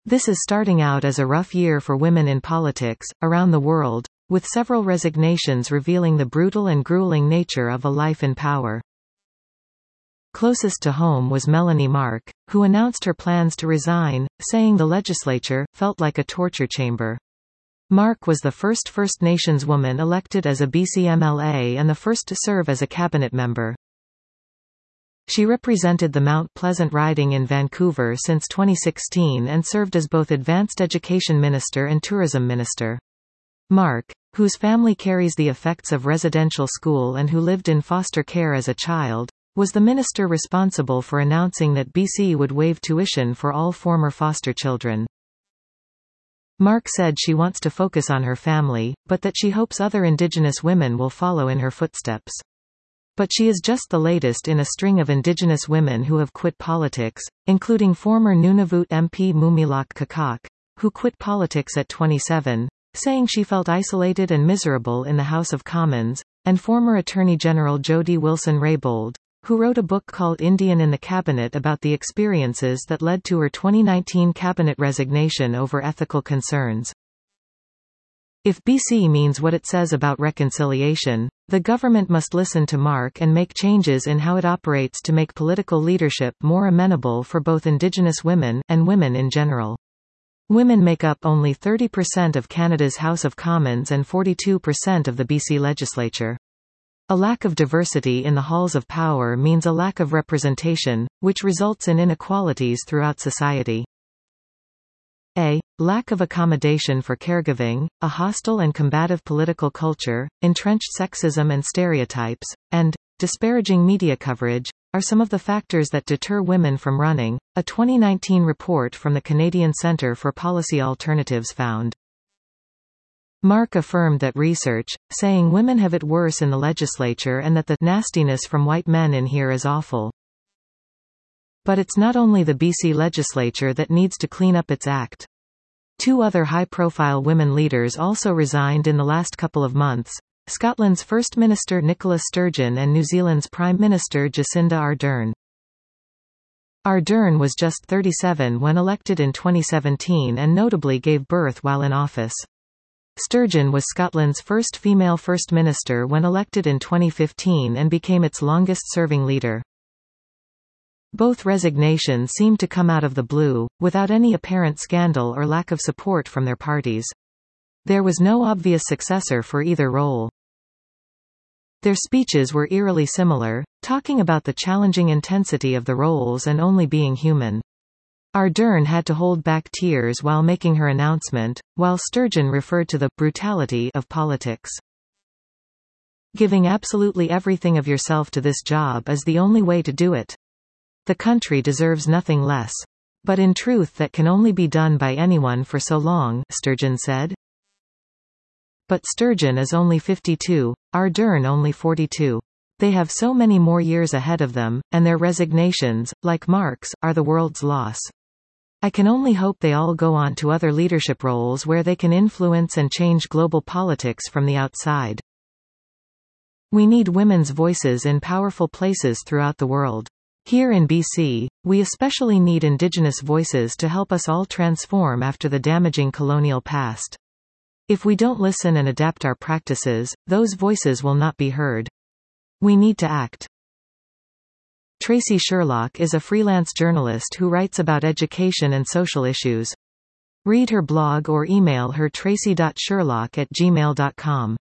This is starting out as a rough year for women in politics, around the world, with several resignations revealing the brutal and grueling nature of a life in power. Closest to home was Melanie Mark, who announced her plans to resign, saying the legislature felt like a torture chamber. Mark was the first First Nations woman elected as a BC MLA and the first to serve as a cabinet member. She represented the Mount Pleasant riding in Vancouver since 2016 and served as both Advanced Education Minister and Tourism Minister. Mark, whose family carries the effects of residential school and who lived in foster care as a child, was the minister responsible for announcing that BC would waive tuition for all former foster children. Mark said she wants to focus on her family, but that she hopes other Indigenous women will follow in her footsteps. But she is just the latest in a string of Indigenous women who have quit politics, including former Nunavut MP Mumilak Kakak, who quit politics at 27, saying she felt isolated and miserable in the House of Commons, and former Attorney General Jody Wilson-Raybould, who wrote a book called Indian in the Cabinet about the experiences that led to her 2019 cabinet resignation over ethical concerns. If BC means what it says about reconciliation, the government must listen to Mark and make changes in how it operates to make political leadership more amenable for both Indigenous women and women in general. Women make up only 30% of Canada's House of Commons and 42% of the BC legislature. A lack of diversity in the halls of power means a lack of representation, which results in inequalities throughout society. A. Lack of accommodation for caregiving, a hostile and combative political culture, entrenched sexism and stereotypes, and disparaging media coverage, are some of the factors that deter women from running, a 2019 report from the Canadian Centre for Policy Alternatives found. Mark affirmed that research, saying women have it worse in the legislature and that the nastiness from white men in here is awful. But it's not only the BC legislature that needs to clean up its act. Two other high-profile women leaders also resigned in the last couple of months, Scotland's First Minister Nicola Sturgeon and New Zealand's Prime Minister Jacinda Ardern. Ardern was just 37 when elected in 2017 and notably gave birth while in office. Sturgeon was Scotland's first female First Minister when elected in 2015 and became its longest-serving leader. Both resignations seemed to come out of the blue, without any apparent scandal or lack of support from their parties. There was no obvious successor for either role. Their speeches were eerily similar, talking about the challenging intensity of the roles and only being human. Ardern had to hold back tears while making her announcement, while Sturgeon referred to the brutality of politics. Giving absolutely everything of yourself to this job is the only way to do it. The country deserves nothing less. But in truth that can only be done by anyone for so long, Sturgeon said. But Sturgeon is only 52, Ardern only 42. They have so many more years ahead of them, and their resignations, like Mark's, are the world's loss. I can only hope they all go on to other leadership roles where they can influence and change global politics from the outside. We need women's voices in powerful places throughout the world. Here in BC, we especially need Indigenous voices to help us all transform after the damaging colonial past. If we don't listen and adapt our practices, those voices will not be heard. We need to act. Tracy Sherlock is a freelance journalist who writes about education and social issues. Read her blog or email her tracy.sherlock@gmail.com.